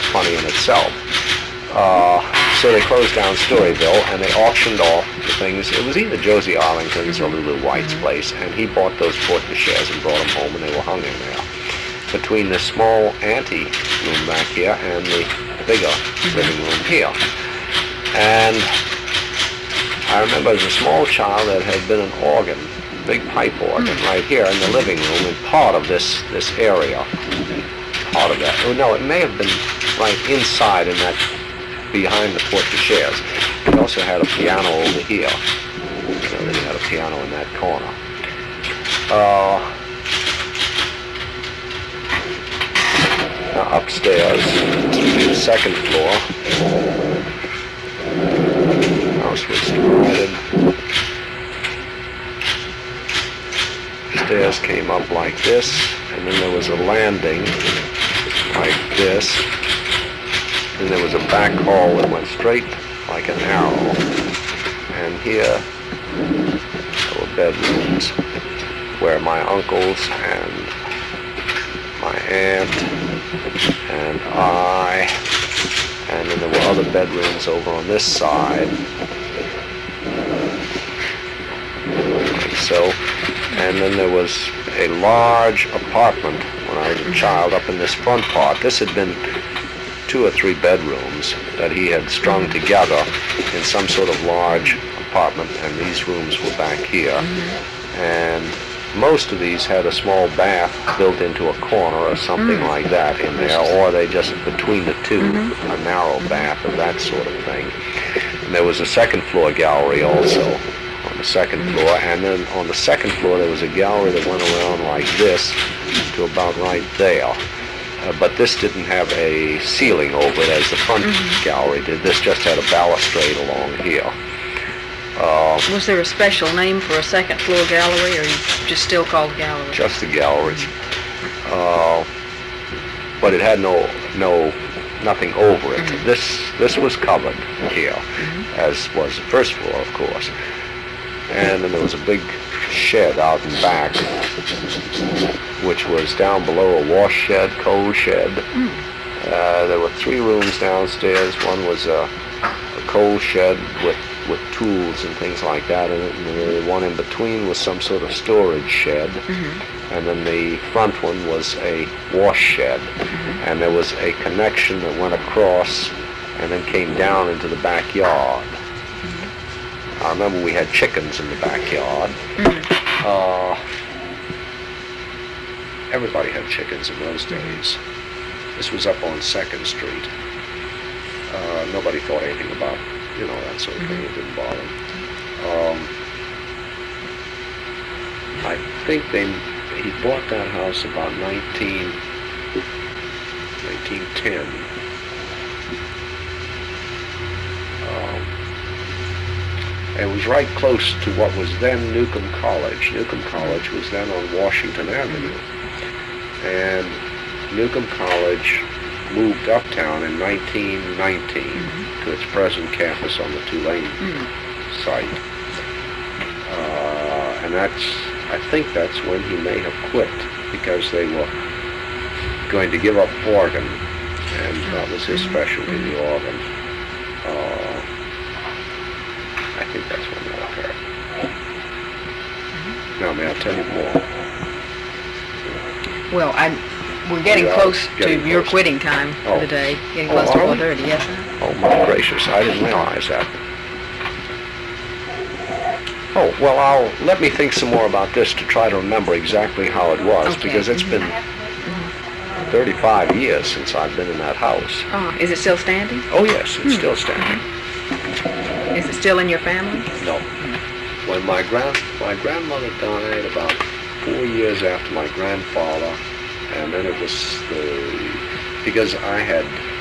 funny in itself. So they closed down Storyville, and they auctioned off the things. It was either Josie Arlington's or Lulu White's place, and he bought those porte-cocheres and brought them home, and they were hung in there. Between the small ante room back here and the bigger living room here. And I remember as a small child there had been an organ, big pipe organ, right here in the living room, in part of this area. Part of that. Oh, no, it may have been right inside in that, behind the porte-cocheres. It also had a piano over here. So they had a piano in that corner. Now upstairs, the second floor. House was divided. Stairs came up like this, and then there was a landing like this. And there was a back hall that went straight like an arrow. And here there were bedrooms where my uncles and my aunt and I, and then there were other bedrooms over on this side. Like so. And then there was a large apartment when I was a child up in this front part. This had been 2 or 3 bedrooms that he had strung together in some sort of large apartment, and these rooms were back here. And most of these had a small bath built into a corner or something like that in there, or they just between the two, a narrow bath or that sort of thing. And there was a second floor gallery also on the second floor, and then on the second floor there was a gallery that went around like this to about right there. But this didn't have a ceiling over it as the front gallery did. This just had a balustrade along here. Was there a special name for a second floor gallery, or you just still called gallery? Just the galleries. But it had nothing over it. This was covered here, as was the first floor, of course. And then there was a big shed out in back, which was down below a wash shed, coal shed. There were 3 rooms downstairs. One was a coal shed with tools and things like that in it, and the one in between was some sort of storage shed, and then the front one was a wash shed, and there was a connection that went across and then came down into the backyard. I remember we had chickens in the backyard. Everybody had chickens in those days. This was up on 2nd Street. Nobody thought anything about, that sort of thing. It didn't bother them. I think he bought that house about 1910. It was right close to what was then Newcomb College. Newcomb College was then on Washington Avenue. And Newcomb College moved uptown in 1919 to its present campus on the Tulane site. And I think that's when he may have quit, because they were going to give up organ, and that was his specialty, the organ. I think that's when that occurred. Now, may I tell you more? Well, we're getting close to your quitting time for the day. Getting close to 4:30, yes, sir. Oh, my gracious, I didn't realize that. Oh, well, let me think some more about this to try to remember exactly how it was, because it's been 35 years since I've been in that house. Is it still standing? Oh, yes, it's still standing. Is it still in your family? No. When my grandmother died about 4 years after my grandfather, and then it was because I had